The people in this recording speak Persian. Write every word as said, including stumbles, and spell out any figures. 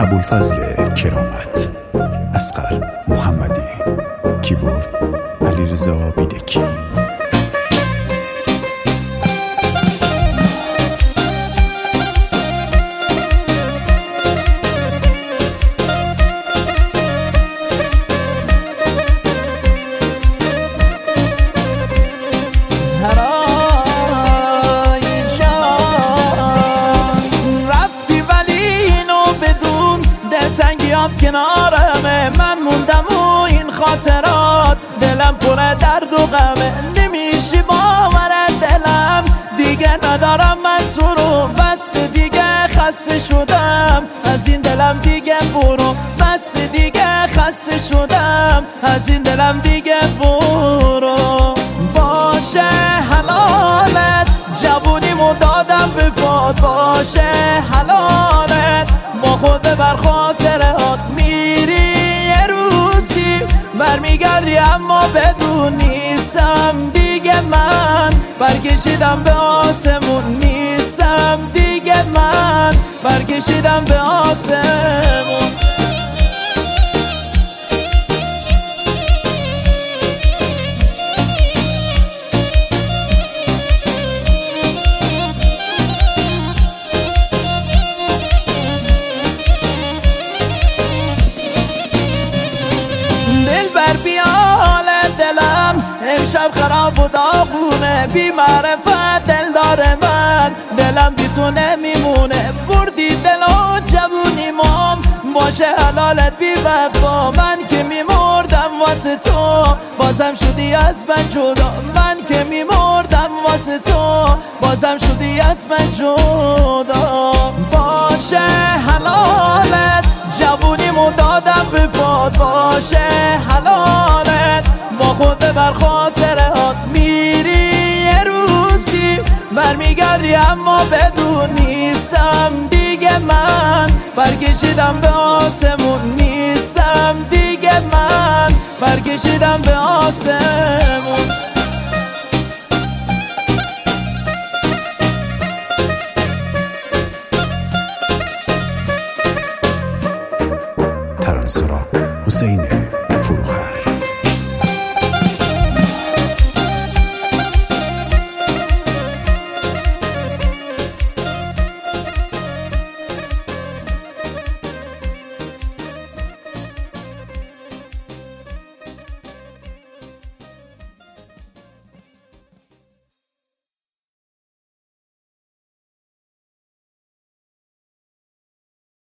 ابوالفضل کرامت، اصغر محمدی، کیبورد علیرضا بیدکی. کنارمه من موندم و این خاطرات دلم پر درد و غمه، نمیشه باورت دلم دیگه ندارم من سرو، بس دیگه خسته شدم از این دلم دیگه برو، بس دیگه خسته شدم از این دلم دیگه برو. باشه حلالت جوونیمو دادم به باد، باشه حلالت با خود بر خاطرات میری یه روزی برمیگردی، اما بدون نیستم دیگه من برکشیدم به آسمون، نیستم دیگه من برکشیدم به آسمون. امشب خراب و داغونه، بی معرفت دل داره من، دلم بی تو نمیمونه، بردی دل و جوونیمام، باشه حلالت بی وفا، من که میمردم واسه تو بازم شدی از من جدا، من که میمردم واسه تو بازم شدی از من جدا. باشه حلالت جوونیمو دادم به باد، باشه حلالت با خود بر خاطرات میری یه روزی برمیگردی، اما بدون نیستم دیگه من برکشیدم به آسمون، نیستم دیگه من برکشیدم به آسمون. ترانه‌سرا حسین